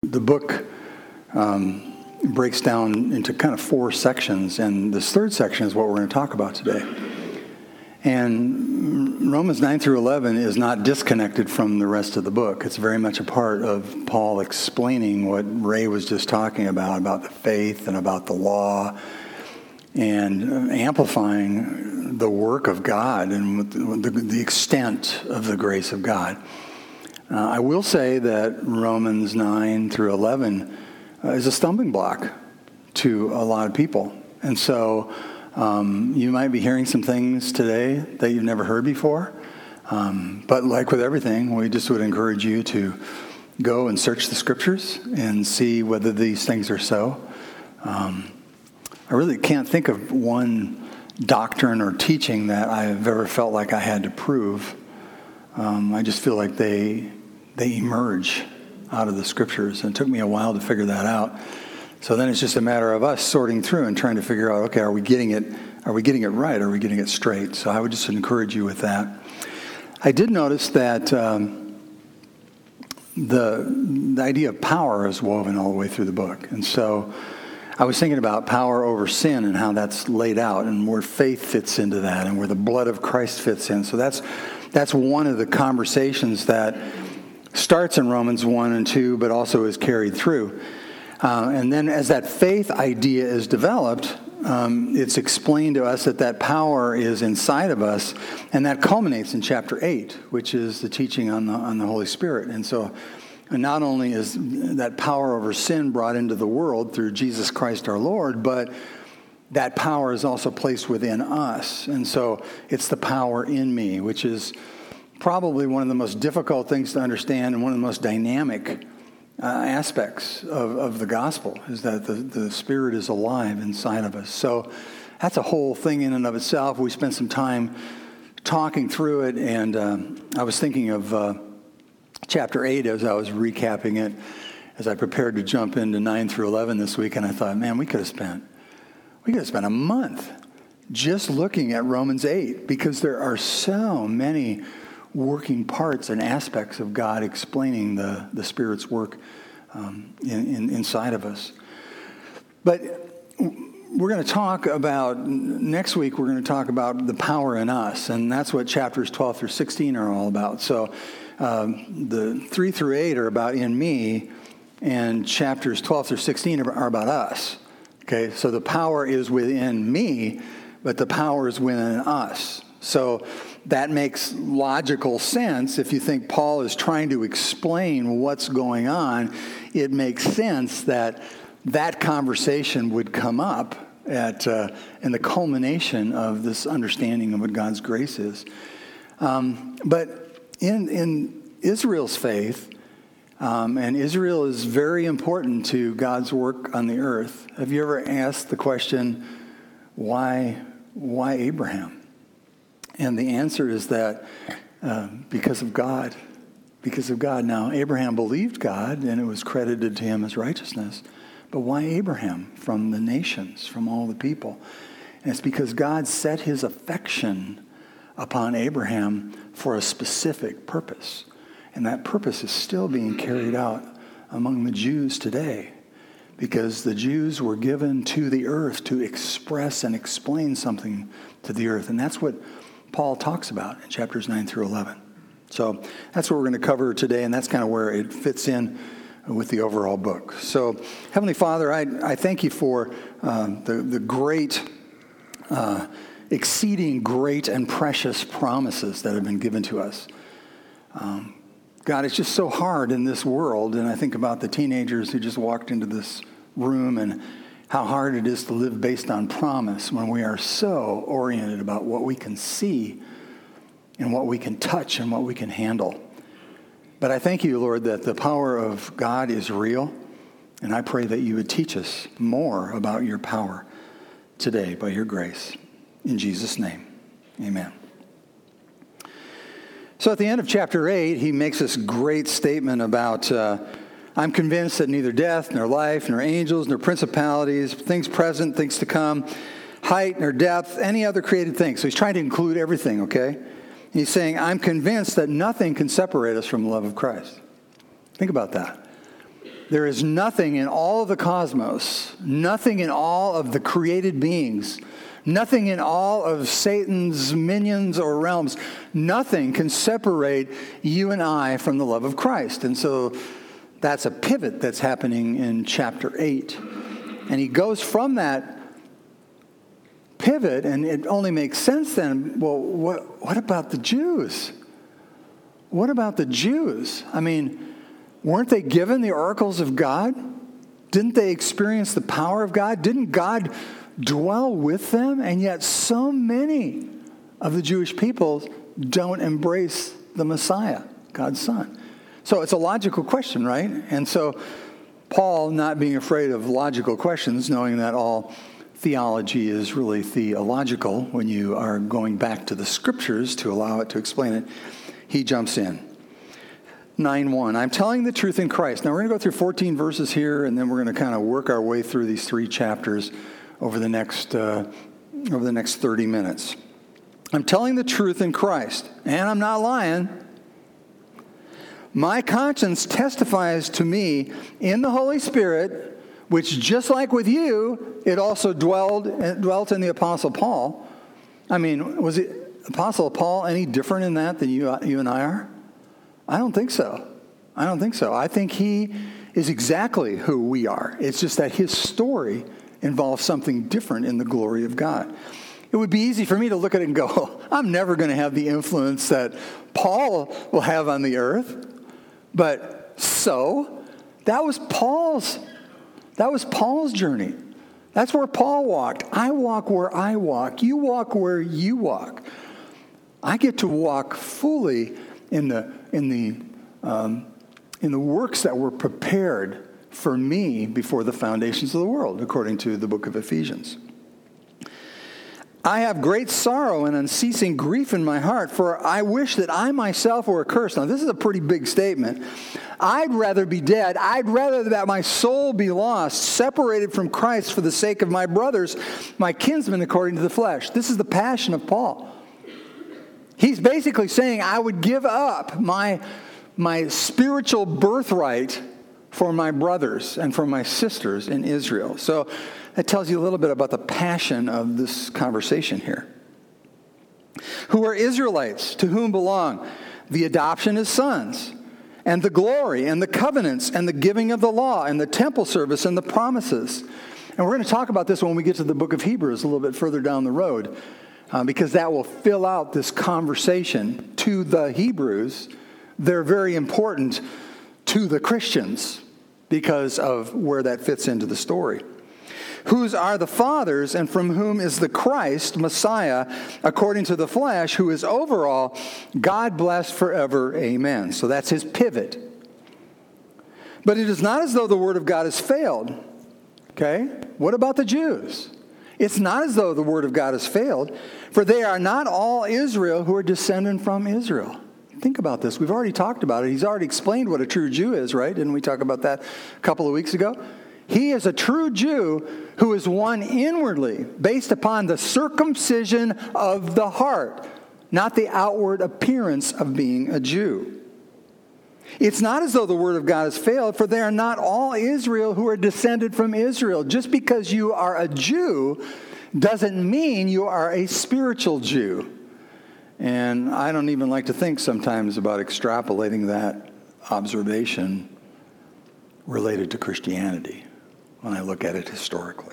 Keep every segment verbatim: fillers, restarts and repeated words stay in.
the book um, breaks down into kind of four sections, and this third section is what we're going to talk about today. And Romans nine through eleven is not disconnected from the rest of the book. It's very much a part of Paul explaining what Ray was just talking about, about the faith and about the law, and amplifying the work of God and the, the extent of the grace of God. Uh, I will say that Romans nine through eleven uh, is a stumbling block to a lot of people. And so um, you might be hearing some things today that you've never heard before. Um, but like with everything, we just would encourage you to go and search the scriptures and see whether these things are so. Um, I really can't think of one doctrine or teaching that I've ever felt like I had to prove. Um, I just feel like they they emerge out of the scriptures, and it took me a while to figure that out. So then it's just a matter of us sorting through and trying to figure out, okay, are we getting it? Are we getting it right? Are we getting it straight? So I would just encourage you with that. I did notice that um, the the idea of power is woven all the way through the book, and so I was thinking about power over sin and how that's laid out and where faith fits into that and where the blood of Christ fits in. So that's that's one of the conversations that starts in Romans one and two, but also is carried through. Uh, and then as that faith idea is developed, um, it's explained to us that that power is inside of us, and that culminates in chapter eight, which is the teaching on the on the Holy Spirit. And so and not only is that power over sin brought into the world through Jesus Christ our Lord, but that power is also placed within us. And so it's the power in me, which is probably one of the most difficult things to understand and one of the most dynamic uh, aspects of, of the gospel, is that the, the Spirit is alive inside of us. So that's a whole thing in and of itself. We spent some time talking through it, and uh, I was thinking of uh, chapter eight as I was recapping it, as I prepared to jump into nine through eleven this week, and I thought, man, we could have spent, we could have spent a month just looking at Romans eight, because there are so many working parts and aspects of God explaining the, the Spirit's work um, in, in, inside of us. But we're going to talk about, next week we're going to talk about the power in us, and that's what chapters twelve through sixteen are all about. So um, the three through eight are about in me, and chapters twelve through sixteen are, are about us. Okay, so the power is within me, but the power is within us. So that makes logical sense. If you think Paul is trying to explain what's going on, it makes sense that that conversation would come up at uh, in the culmination of this understanding of what God's grace is. Um, but in in Israel's faith, um, and Israel is very important to God's work on the earth. Have you ever asked the question, why why Abraham? And the answer is that uh, because of God. Because of God. Now, Abraham believed God, and it was credited to him as righteousness. But why Abraham? From the nations, from all the people. And it's because God set his affection upon Abraham for a specific purpose. And that purpose is still being carried out among the Jews today. Because the Jews were given to the earth to express and explain something to the earth. And that's what Paul talks about in chapters nine through eleven. So that's what we're going to cover today, and that's kind of where it fits in with the overall book. So, Heavenly Father, I, I thank you for uh, the, the great, uh, exceeding great and precious promises that have been given to us. Um, God, it's just so hard in this world, and I think about the teenagers who just walked into this room and how hard it is to live based on promise when we are so oriented about what we can see and what we can touch and what we can handle. But I thank you, Lord, that the power of God is real, and I pray that you would teach us more about your power today by your grace. In Jesus' name, amen. So at the end of chapter eight, he makes this great statement about uh, I'm convinced that neither death, nor life, nor angels, nor principalities, things present, things to come, height, nor depth, any other created thing. So he's trying to include everything, okay? He's saying, I'm convinced that nothing can separate us from the love of Christ. Think about that. There is nothing in all of the cosmos, nothing in all of the created beings, nothing in all of Satan's minions or realms, nothing can separate you and I from the love of Christ. And so that's a pivot that's happening in chapter eight. And he goes from that pivot, and it only makes sense then, well, what, what about the Jews? What about the Jews? I mean, weren't they given the oracles of God? Didn't they experience the power of God? Didn't God dwell with them? And yet so many of the Jewish people don't embrace the Messiah, God's Son. So it's a logical question, right? And so Paul, not being afraid of logical questions, knowing that all theology is really theological when you are going back to the scriptures to allow it to explain it, he jumps in. nine one, I'm telling the truth in Christ. Now we're going to go through fourteen verses here, and then we're going to kind of work our way through these three chapters over the next uh, over the next thirty minutes. I'm telling the truth in Christ, and I'm not lying. My conscience testifies to me in the Holy Spirit, which just like with you, it also dwelled dwelt in the Apostle Paul. I mean, was it Apostle Paul any different in that than you you and I are? I don't think so. I don't think so. I think he is exactly who we are. It's just that his story involves something different in the glory of God. It would be easy for me to look at it and go, oh, I'm never going to have the influence that Paul will have on the earth. But so, that was Paul's, that was Paul's journey. That's where Paul walked. I walk where I walk. You walk where you walk. I get to walk fully in the in the um, in the works that were prepared for me before the foundations of the world, according to the book of Ephesians. I have great sorrow and unceasing grief in my heart, for I wish that I myself were accursed. Now, this is a pretty big statement. I'd rather be dead. I'd rather that my soul be lost, separated from Christ for the sake of my brothers, my kinsmen according to the flesh. This is the passion of Paul. He's basically saying, I would give up my, my spiritual birthright for my brothers and for my sisters in Israel. So that tells you a little bit about the passion of this conversation here. Who are Israelites, to whom belong the adoption as sons, and the glory, and the covenants, and the giving of the law, and the temple service, and the promises. And we're going to talk about this when we get to the book of Hebrews a little bit further down the road, uh, because that will fill out this conversation to the Hebrews. They're very important to the Christians because of where that fits into the story. Whose are the fathers, and from whom is the Christ, Messiah, according to the flesh, who is over all, God blessed forever, amen. So that's his pivot. But it is not as though the word of God has failed. Okay? What about the Jews? It's not as though the word of God has failed, for they are not all Israel who are descended from Israel. Think about this. We've already talked about it. He's already explained what a true Jew is, right? Didn't we talk about that a couple of weeks ago? He is a true Jew who is one inwardly, based upon the circumcision of the heart, not the outward appearance of being a Jew. It's not as though the word of God has failed, for they are not all Israel who are descended from Israel. Just because you are a Jew doesn't mean you are a spiritual Jew. And I don't even like to think sometimes about extrapolating that observation related to Christianity when I look at it historically.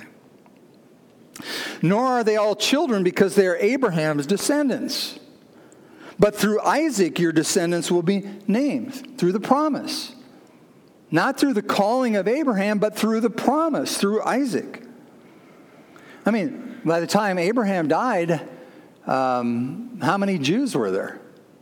Nor are they all children because they are Abraham's descendants. But through Isaac your descendants will be named, through the promise. Not through the calling of Abraham, but through the promise, through Isaac. I mean, by the time Abraham died, um, how many Jews were there?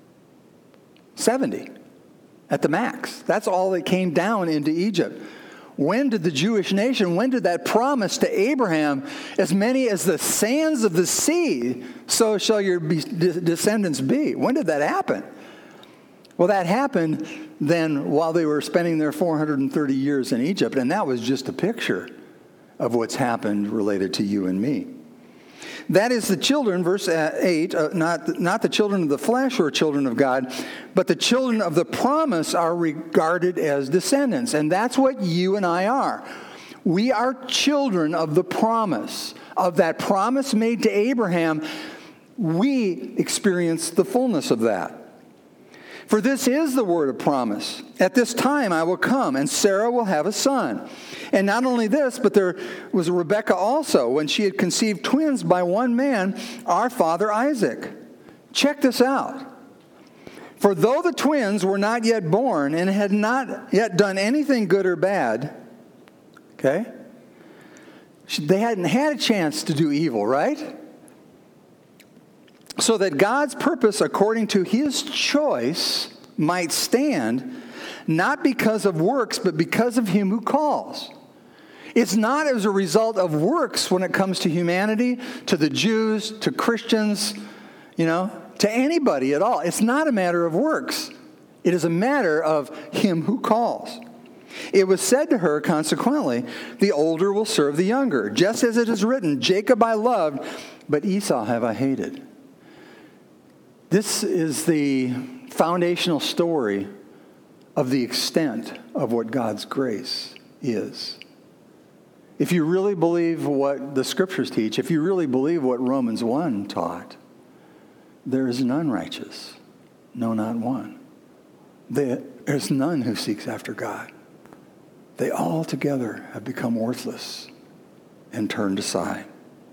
seventy at the max. That's all that came down into Egypt. When did the Jewish nation, when did that promise to Abraham, as many as the sands of the sea, so shall your descendants be? When did that happen? Well, that happened then while they were spending their four hundred thirty years in Egypt, and that was just a picture of what's happened related to you and me. That is the children, verse eight, uh, not, not the children of the flesh who are children of God, but the children of the promise are regarded as descendants. And that's what you and I are. We are children of the promise, of that promise made to Abraham. We experience the fullness of that. For this is the word of promise. At this time I will come, and Sarah will have a son. And not only this, but there was Rebekah also, when she had conceived twins by one man, our father Isaac. Check this out. For though the twins were not yet born and had not yet done anything good or bad, okay, they hadn't had a chance to do evil, right? So that God's purpose according to his choice might stand, not because of works, but because of him who calls. It's not as a result of works when it comes to humanity, to the Jews, to Christians, you know, to anybody at all. It's not a matter of works. It is a matter of him who calls. It was said to her, consequently, the older will serve the younger, just as it is written, Jacob I loved, but Esau have I hated. This is the foundational story of the extent of what God's grace is. If you really believe what the Scriptures teach, if you really believe what Romans one taught, there is none righteous, no, not one. There's none who seeks after God. They all together have become worthless and turned aside.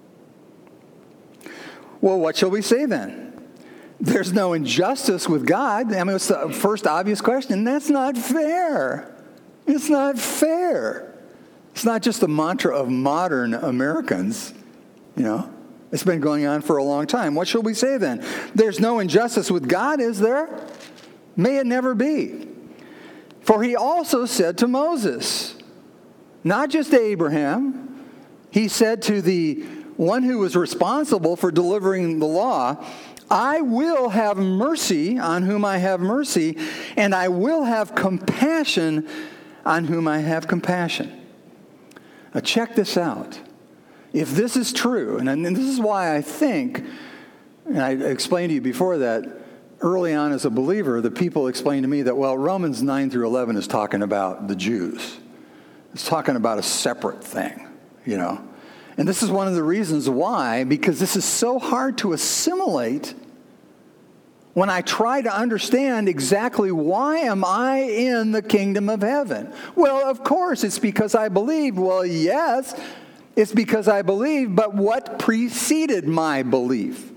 Well, what shall we say then? There's no injustice with God. I mean, it's the first obvious question. That's not fair. It's not fair. It's not just a mantra of modern Americans, you know. It's been going on for a long time. What shall we say then? There's no injustice with God, is there? May it never be. For he also said to Moses, not just to Abraham, he said to the one who was responsible for delivering the law, I will have mercy on whom I have mercy, and I will have compassion on whom I have compassion. Now check this out. If this is true, and this is why I think, and I explained to you before that, early on as a believer, the people explained to me that, well, Romans nine through eleven is talking about the Jews. It's talking about a separate thing, you know. And this is one of the reasons why, because this is so hard to assimilate when I try to understand exactly why am I in the kingdom of heaven. Well, of course, it's because I believe. Well, yes, it's because I believe, but what preceded my belief?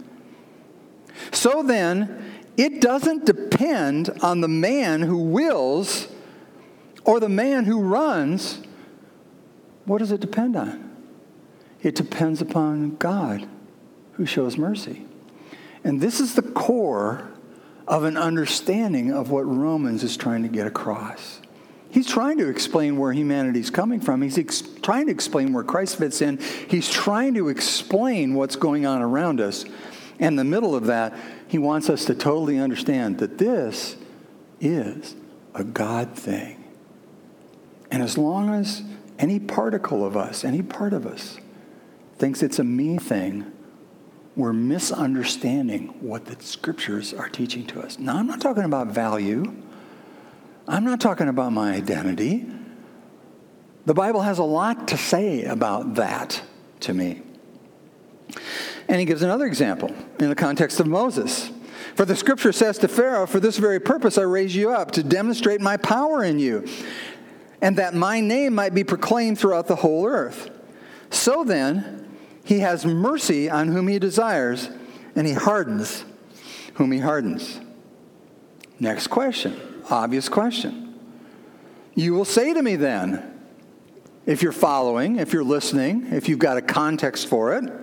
So then, it doesn't depend on the man who wills or the man who runs. What does it depend on? It depends upon God who shows mercy. And this is the core of an understanding of what Romans is trying to get across. He's trying to explain where humanity's coming from. He's ex- trying to explain where Christ fits in. He's trying to explain what's going on around us. And in the middle of that, he wants us to totally understand that this is a God thing. And as long as any particle of us, any part of us, thinks it's a me thing, we're misunderstanding what the Scriptures are teaching to us. Now, I'm not talking about value. I'm not talking about my identity. The Bible has a lot to say about that to me. And he gives another example in the context of Moses. For the Scripture says to Pharaoh, for this very purpose I raise you up, to demonstrate my power in you, and that my name might be proclaimed throughout the whole earth. So then, he has mercy on whom he desires, and he hardens whom he hardens. Next question, obvious question. You will say to me then, if you're following, if you're listening, if you've got a context for it,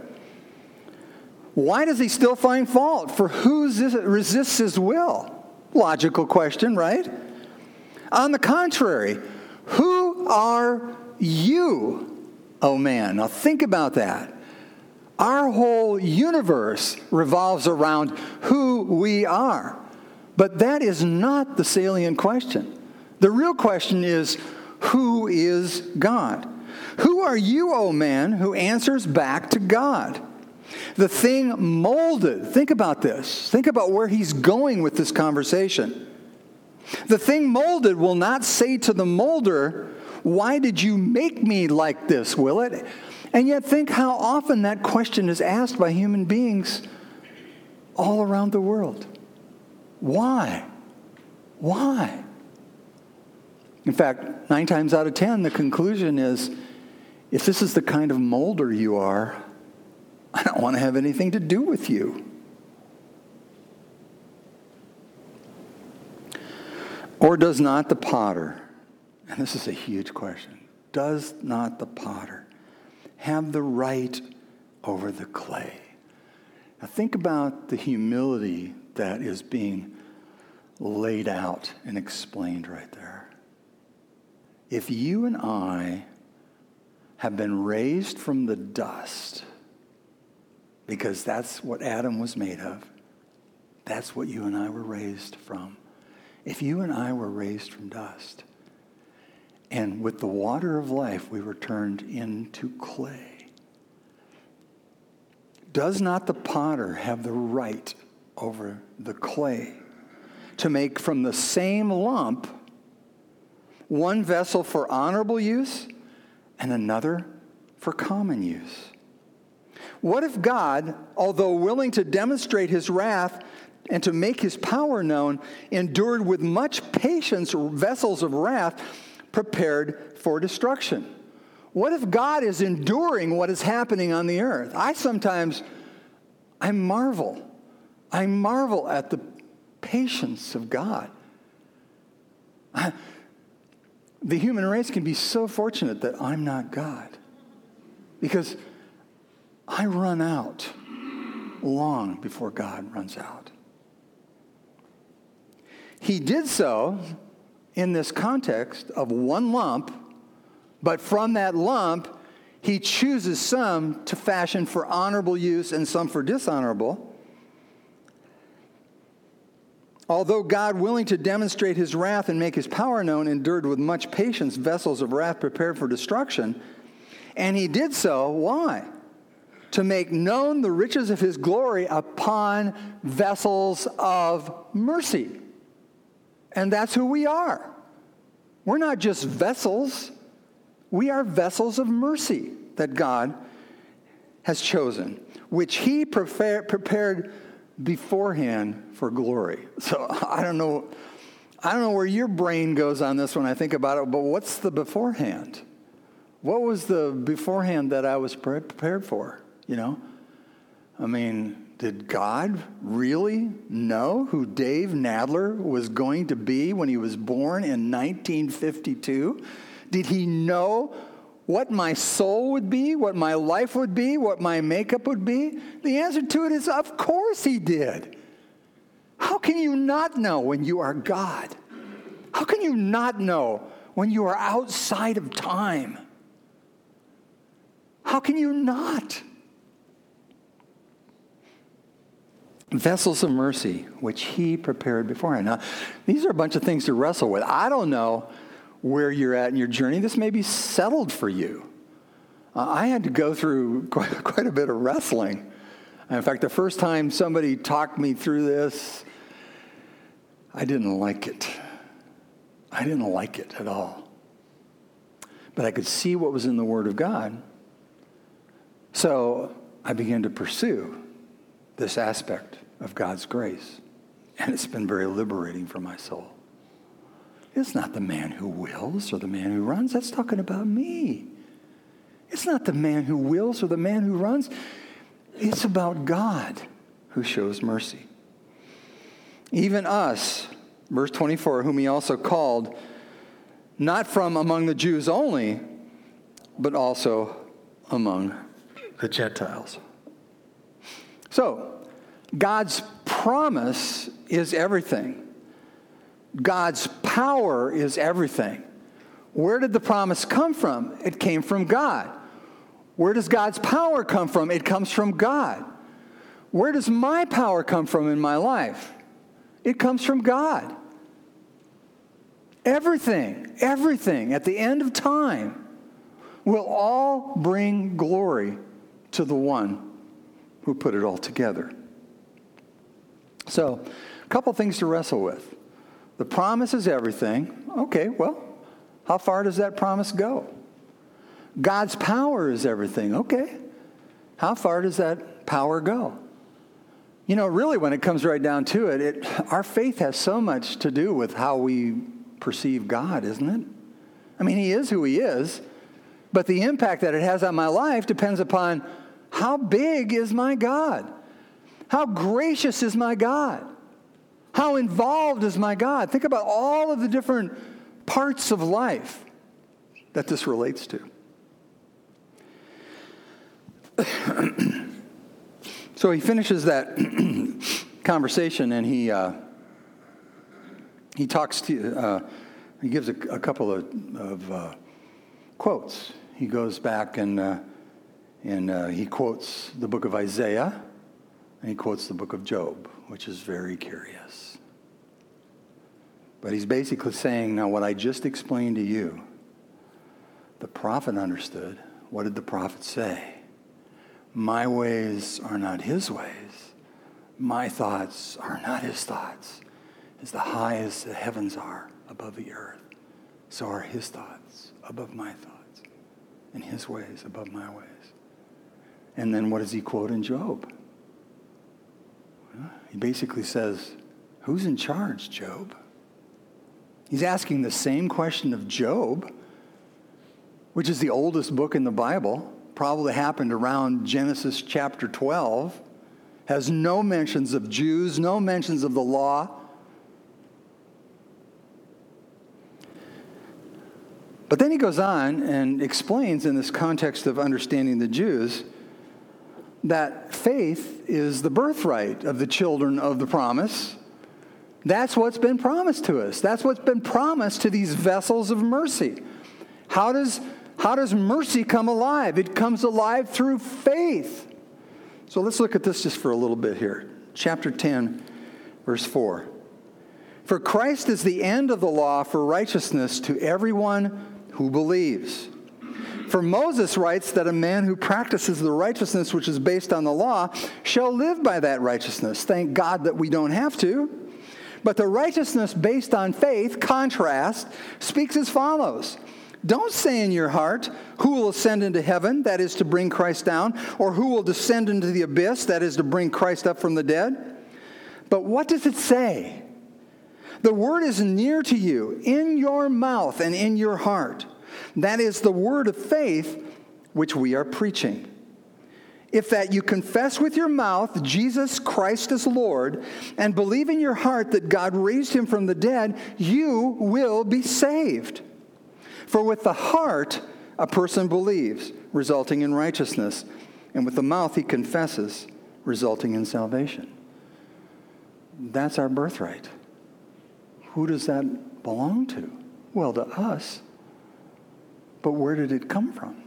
why does he still find fault? For who resists his will? Logical question, right? On the contrary, who are you, oh man? Now think about that. Our whole universe revolves around who we are. But that is not the salient question. The real question is, who is God? Who are you, O man, who answers back to God? The thing molded, think about this. Think about where he's going with this conversation. The thing molded will not say to the molder, "Why did you make me like this?" will it? And yet think how often that question is asked by human beings all around the world. Why? Why? In fact, nine times out of ten, the conclusion is, if this is the kind of molder you are, I don't want to have anything to do with you. Or does not the potter, and this is a huge question, does not the potter have the right over the clay? Now think about the humility that is being laid out and explained right there. If you and I have been raised from the dust, because that's what Adam was made of, that's what you and I were raised from. If you and I were raised from dust, and with the water of life we were turned into clay, does not the potter have the right over the clay to make from the same lump one vessel for honorable use and another for common use? What if God, although willing to demonstrate his wrath and to make his power known, endured with much patience vessels of wrath prepared for destruction? What if God is enduring what is happening on the earth? I sometimes, I marvel. I marvel at the patience of God. I, the human race can be so fortunate that I'm not God, because I run out long before God runs out. He did so in this context of one lump, but from that lump, he chooses some to fashion for honorable use and some for dishonorable. Although God, willing to demonstrate his wrath and make his power known, endured with much patience vessels of wrath prepared for destruction. And he did so, why? To make known the riches of his glory upon vessels of mercy. And that's who we are. We're not just vessels. We are vessels of mercy that God has chosen, which he prepared, prepared beforehand for glory. So I don't know, I don't know where your brain goes on this when I think about it, but what's the beforehand? What was the beforehand that I was prepared for, you know? I mean, did God really know who Dave Nadler was going to be when he was born in nineteen fifty-two? Did he know what my soul would be, what my life would be, what my makeup would be? The answer to it is, of course he did. How can you not know when you are God? How can you not know when you are outside of time? How can you not? Vessels of mercy, which he prepared beforehand. Now, these are a bunch of things to wrestle with. I don't know where you're at in your journey. This may be settled for you. Uh, I had to go through quite, quite a bit of wrestling. In fact, the first time somebody talked me through this, I didn't like it. I didn't like it at all. But I could see what was in the Word of God. So I began to pursue this aspect of God's grace. And it's been very liberating for my soul. It's not the man who wills or the man who runs. That's talking about me. It's not the man who wills or the man who runs. It's about God who shows mercy. Even us, verse twenty-four, whom he also called, not from among the Jews only, but also among the Gentiles. So, God's promise is everything. God's power is everything. Where did the promise come from? It came from God. Where does God's power come from? It comes from God. Where does my power come from in my life? It comes from God. Everything, everything at the end of time will all bring glory to the one who put it all together. So, a couple things to wrestle with. The promise is everything. Okay, well, how far does that promise go? God's power is everything. Okay, how far does that power go? You know, really, when it comes right down to it, it, our faith has so much to do with how we perceive God, isn't it? I mean, he is who he is, but the impact that it has on my life depends upon how big is my God? How gracious is my God? How involved is my God? Think about all of the different parts of life that this relates to. So he finishes that conversation, and he uh, he talks to uh, he gives a, a couple of, of uh, quotes. He goes back and uh, and uh, he quotes the book of Isaiah, and he quotes the book of Job, which is very curious. But he's basically saying, now what I just explained to you, the prophet understood. What did the prophet say? My ways are not his ways. My thoughts are not his thoughts. As the high as the heavens are above the earth, so are his thoughts above my thoughts, and his ways above my ways. And then what does he quote in Job? Well, he basically says, who's in charge, Job? He's asking the same question of Job, which is the oldest book in the Bible. Probably happened around Genesis chapter twelve, has no mentions of Jews, no mentions of the law. But then he goes on and explains in this context of understanding the Jews that faith is the birthright of the children of the promise. That's what's been promised to us. That's what's been promised to these vessels of mercy. How does How does mercy come alive? It comes alive through faith. So let's look at this just for a little bit here. Chapter ten, verse four. For Christ is the end of the law for righteousness to everyone who believes. For Moses writes that a man who practices the righteousness which is based on the law shall live by that righteousness. Thank God that we don't have to. But the righteousness based on faith, contrast, speaks as follows. Don't say in your heart, who will ascend into heaven, that is to bring Christ down, or who will descend into the abyss, that is to bring Christ up from the dead. But what does it say? The word is near to you, in your mouth and in your heart. That is the word of faith which we are preaching. If that you confess with your mouth Jesus Christ is Lord, and believe in your heart that God raised him from the dead, you will be saved. For with the heart a person believes, resulting in righteousness, and with the mouth he confesses, resulting in salvation. That's our birthright. Who does that belong to? Well, to us. But where did it come from?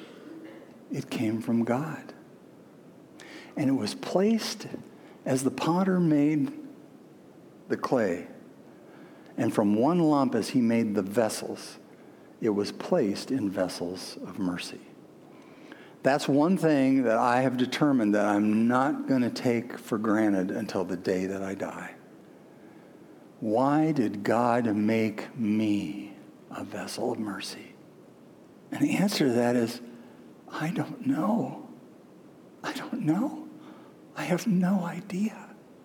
It came from God. And it was placed as the potter made the clay. And from one lump as he made the vessels, it was placed in vessels of mercy. That's one thing that I have determined that I'm not going to take for granted until the day that I die. Why did God make me a vessel of mercy? And the answer to that is, I don't know. I don't know. I have no idea.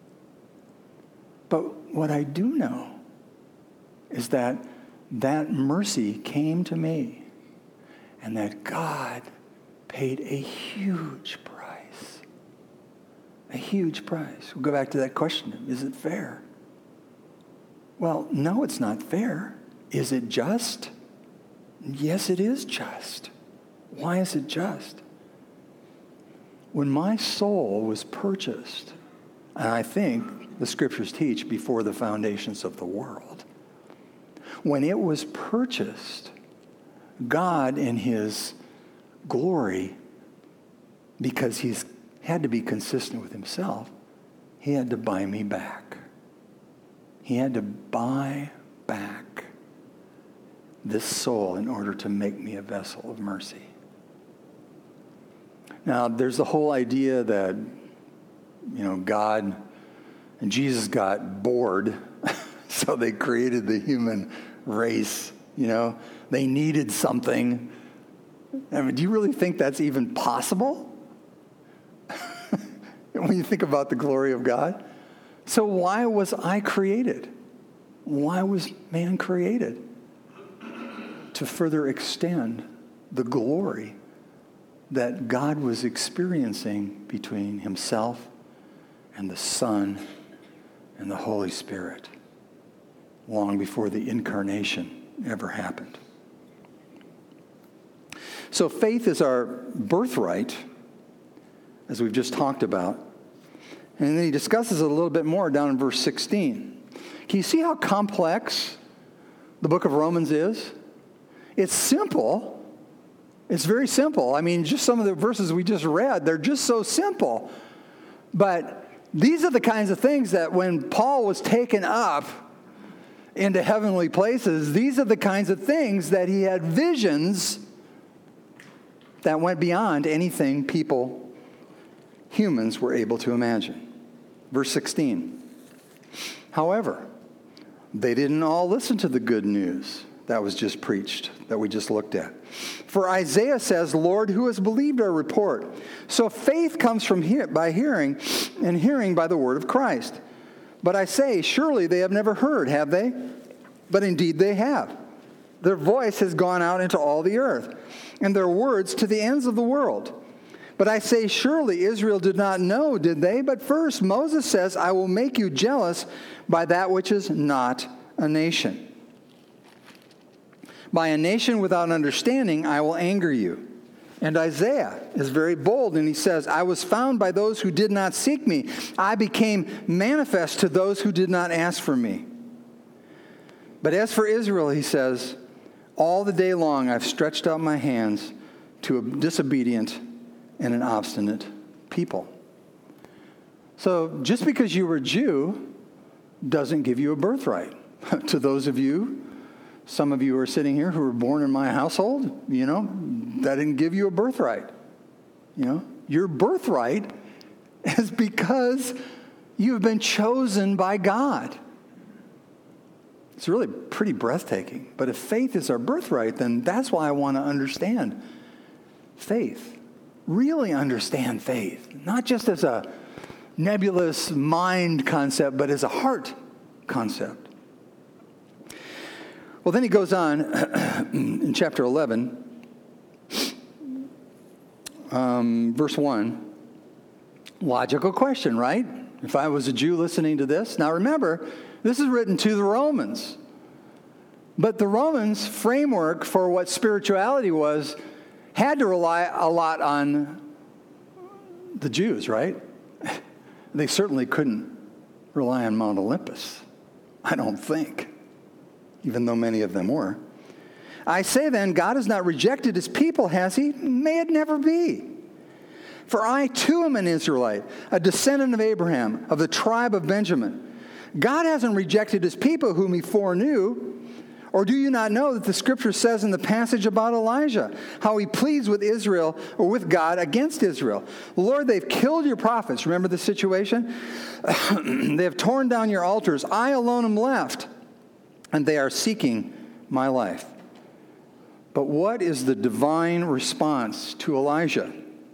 But what I do know is that that mercy came to me, and that God paid a huge price. A huge price. We'll go back to that question. Is it fair? Well, no, it's not fair. Is it just? Yes, it is just. Why is it just? When my soul was purchased, and I think the scriptures teach before the foundations of the world, when it was purchased, God in his glory, because he's had to be consistent with himself, he had to buy me back. He had to buy back this soul in order to make me a vessel of mercy. Now, there's the whole idea that, you know, God and Jesus got bored, so they created the human race, you know. They needed something. I mean, do you really think that's even possible? When you think about the glory of God? So why was I created? Why was man created? To further extend the glory that God was experiencing between himself and the Son and the Holy Spirit long before the incarnation ever happened. So faith is our birthright, as we've just talked about. And then he discusses it a little bit more down in verse sixteen. Can you see how complex the book of Romans is? It's simple. It's very simple. I mean, just some of the verses we just read, they're just so simple. But these are the kinds of things that when Paul was taken up into heavenly places, these are the kinds of things that he had visions that went beyond anything people, humans, were able to imagine. Verse sixteen. However, they didn't all listen to the good news that was just preached, that we just looked at. For Isaiah says, Lord, who has believed our report? So faith comes from hear- by hearing, and hearing by the word of Christ. But I say, surely they have never heard, have they? But indeed they have. Their voice has gone out into all the earth, and their words to the ends of the world. But I say, surely Israel did not know, did they? But first, Moses says, I will make you jealous by that which is not a nation. By a nation without understanding, I will anger you. And Isaiah is very bold, and he says, I was found by those who did not seek me. I became manifest to those who did not ask for me. But as for Israel, he says, all the day long I've stretched out my hands to a disobedient and an obstinate people. So just because you were a Jew doesn't give you a birthright. To those of you, some of you who are sitting here who were born in my household, you know, that didn't give you a birthright. You know, your birthright is because you've been chosen by God. It's really pretty breathtaking. But if faith is our birthright, then that's why I want to understand faith. Really understand faith. Not just as a nebulous mind concept, but as a heart concept. Well, then he goes on in chapter eleven, um, verse one. Logical question, right? If I was a Jew listening to this. Now remember, this is written to the Romans. But the Romans' framework for what spirituality was had to rely a lot on the Jews, right? They certainly couldn't rely on Mount Olympus, I don't think, even though many of them were. I say then, God has not rejected his people, has he? May it never be. For I too am an Israelite, a descendant of Abraham, of the tribe of Benjamin. God hasn't rejected his people whom he foreknew. Or do you not know that the scripture says in the passage about Elijah, how he pleads with Israel, or with God against Israel? Lord, they've killed your prophets. Remember the situation? They have torn down your altars. I alone am left, and they are seeking my life. But what is the divine response to Elijah?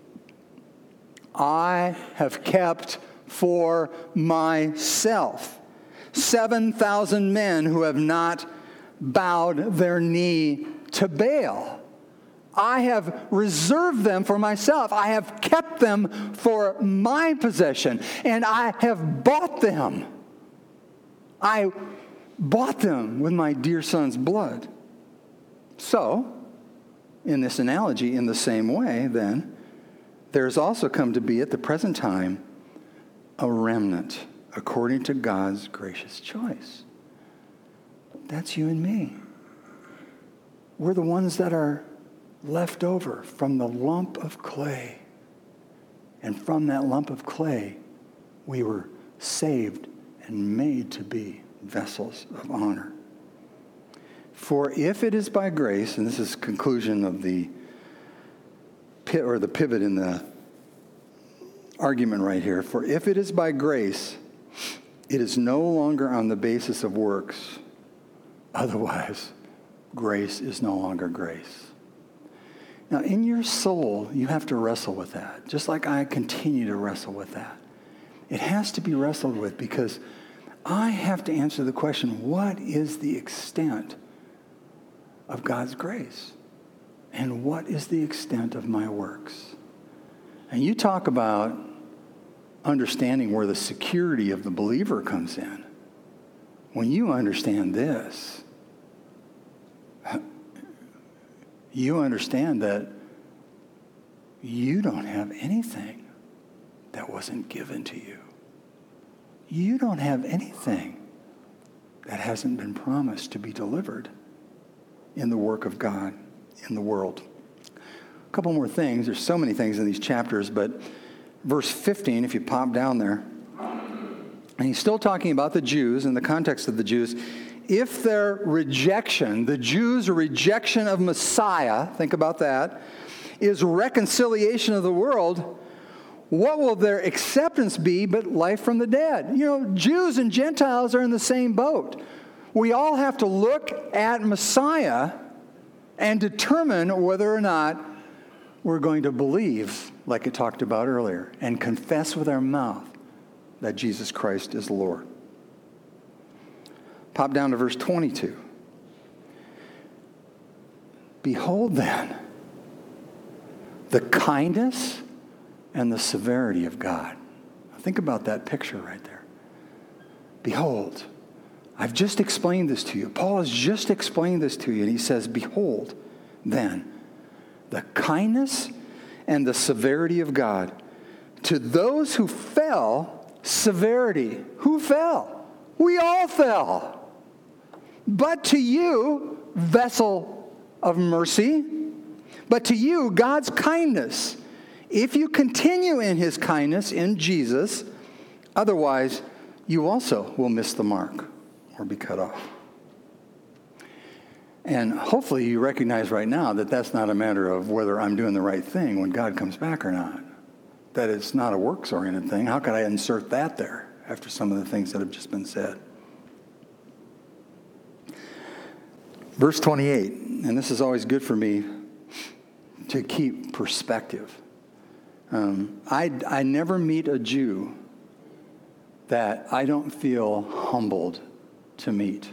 I have kept for myself seven thousand men who have not bowed their knee to Baal. I have reserved them for myself. I have kept them for my possession, and I have bought them. I bought them with my dear son's blood. So, in this analogy, in the same way, then, there has also come to be at the present time a remnant according to God's gracious choice. That's you and me. We're the ones that are left over from the lump of clay. And from that lump of clay, we were saved and made to be vessels of honor. For if it is by grace, and this is the conclusion of the pit or the pivot in the argument right here. For if it is by grace, it is no longer on the basis of works. Otherwise, grace is no longer grace. Now, in your soul, you have to wrestle with that, just like I continue to wrestle with that. It has to be wrestled with because I have to answer the question, what is the extent of God's grace? And what is the extent of my works? And you talk about understanding where the security of the believer comes in. When you understand this, you understand that you don't have anything that wasn't given to you. You don't have anything that hasn't been promised to be delivered in the work of God in the world. A couple more things. There's so many things in these chapters, but verse fifteen, if you pop down there, and he's still talking about the Jews in the context of the Jews. If their rejection, the Jews' rejection of Messiah, think about that, is reconciliation of the world, what will their acceptance be but life from the dead? You know, Jews and Gentiles are in the same boat. We all have to look at Messiah and determine whether or not we're going to believe, like it talked about earlier, and confess with our mouth that Jesus Christ is Lord. Pop down to verse twenty-two. Behold then the kindness and the severity of God. Think about that picture right there. Behold, I've just explained this to you. Paul has just explained this to you, and he says, behold then the kindness and the severity of God. To those who fell, severity. Who fell? We all fell. But to you, vessel of mercy, but to you, God's kindness. If you continue in his kindness in Jesus, otherwise you also will miss the mark or be cut off. And hopefully you recognize right now that that's not a matter of whether I'm doing the right thing when God comes back or not. That it's not a works-oriented thing. How could I insert that there after some of the things that have just been said? Verse twenty-eight, and this is always good for me to keep perspective. Um, I, I never meet a Jew that I don't feel humbled to meet.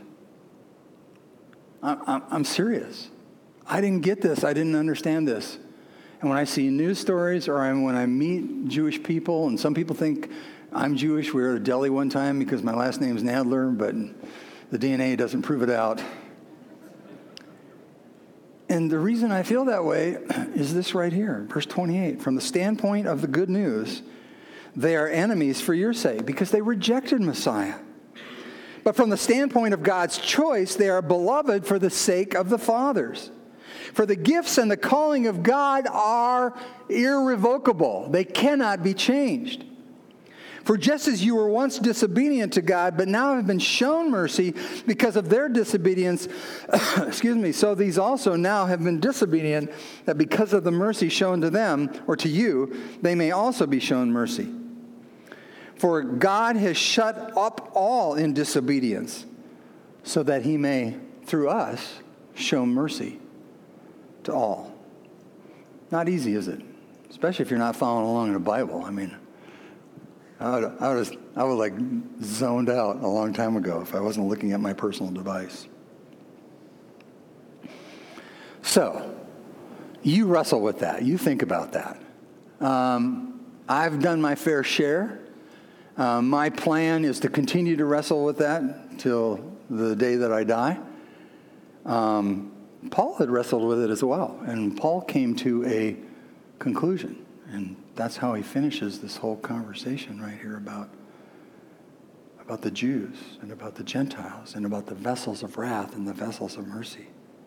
I, I, I'm serious. I didn't get this. I didn't understand this. And when I see news stories or I, when I meet Jewish people, and some people think I'm Jewish. We were at a deli one time because my last name is Nadler, but the D N A doesn't prove it out. And the reason I feel that way is this right here, verse twenty-eight. From the standpoint of the good news, they are enemies for your sake because they rejected Messiah. But from the standpoint of God's choice, they are beloved for the sake of the fathers. For the gifts and the calling of God are irrevocable. They cannot be changed. For just as you were once disobedient to God, but now have been shown mercy because of their disobedience, excuse me, so these also now have been disobedient, that because of the mercy shown to them, or to you, they may also be shown mercy. For God has shut up all in disobedience, so that he may, through us, show mercy to all. Not easy, is it? Especially if you're not following along in the Bible. I mean, I would, I would, I would like zoned out a long time ago if I wasn't looking at my personal device. So, you wrestle with that. You think about that. Um, I've done my fair share. Uh, my plan is to continue to wrestle with that till the day that I die. Um, Paul had wrestled with it as well, and Paul came to a conclusion, and that's how he finishes this whole conversation right here about, about the Jews and about the Gentiles and about the vessels of wrath and the vessels of mercy.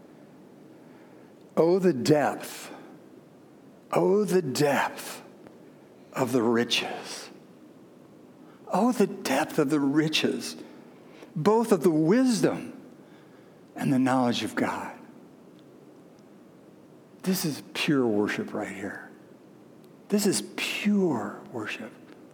Oh, the depth, oh, the depth of the riches. Oh, the depth of the riches, both of the wisdom and the knowledge of God. This is pure worship right here. This is pure worship.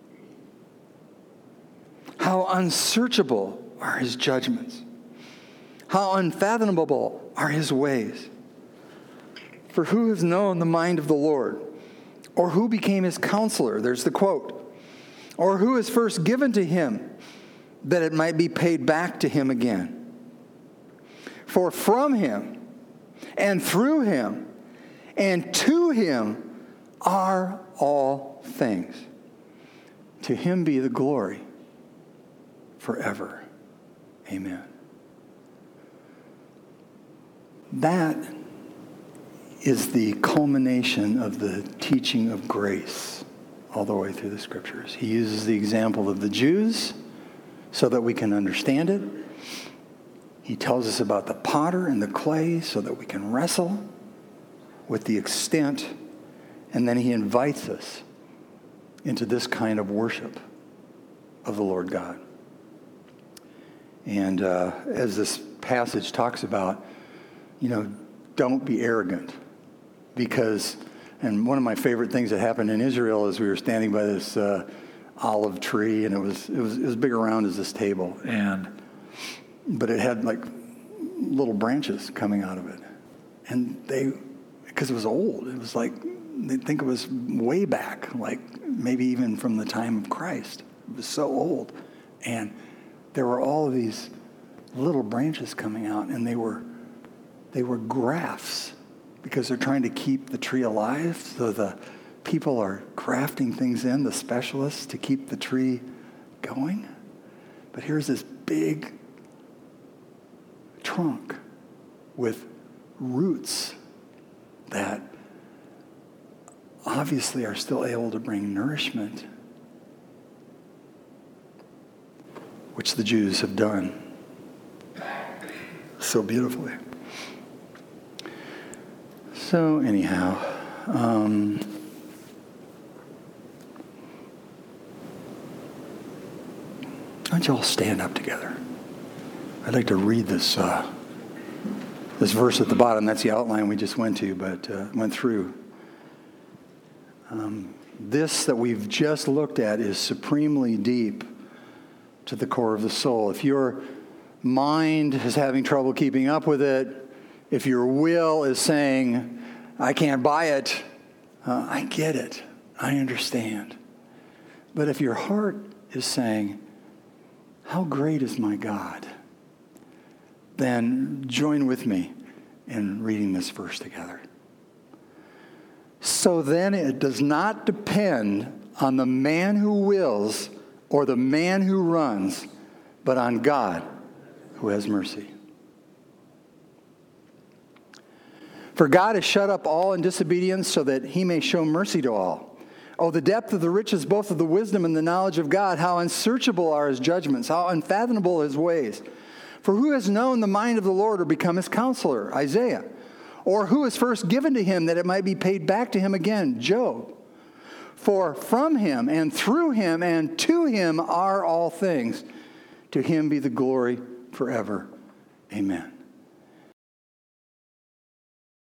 How unsearchable are his judgments. How unfathomable are his ways. For who has known the mind of the Lord? Or who became his counselor? There's the quote. Or who is first given to him that it might be paid back to him again? For from him and through him and to him are all things. To him be the glory forever. Amen. That is the culmination of the teaching of grace all the way through the Scriptures. He uses the example of the Jews so that we can understand it. He tells us about the potter and the clay so that we can wrestle with the extent, and then he invites us into this kind of worship of the Lord God. And uh, as this passage talks about, you know, don't be arrogant, because, and one of my favorite things that happened in Israel is we were standing by this uh, olive tree, and it was it was it was big around as this table, and but it had like little branches coming out of it, and they, because it was old, it was like they think it was way back, like maybe even from the time of Christ. It was so old, and there were all of these little branches coming out, and they were they were grafts, because they're trying to keep the tree alive. So the people are crafting things in, the specialists, to keep the tree going. But here's this big trunk with roots that obviously are still able to bring nourishment, which the Jews have done so beautifully. So anyhow, um, why don't you all stand up together? I'd like to read this uh, this verse at the bottom. That's the outline we just went to, but uh, went through. Um, this that we've just looked at is supremely deep to the core of the soul. If your mind is having trouble keeping up with it, if your will is saying, I can't buy it, uh, I get it, I understand. But if your heart is saying, how great is my God, then join with me in reading this verse together. So then it does not depend on the man who wills or the man who runs, but on God who has mercy. For God has shut up all in disobedience so that he may show mercy to all. Oh, the depth of the riches, both of the wisdom and the knowledge of God. How unsearchable are his judgments, how unfathomable his ways. For who has known the mind of the Lord or become his counselor? Isaiah. Or who is first given to him that it might be paid back to him again? Job. For from him and through him and to him are all things. To him be the glory forever. Amen.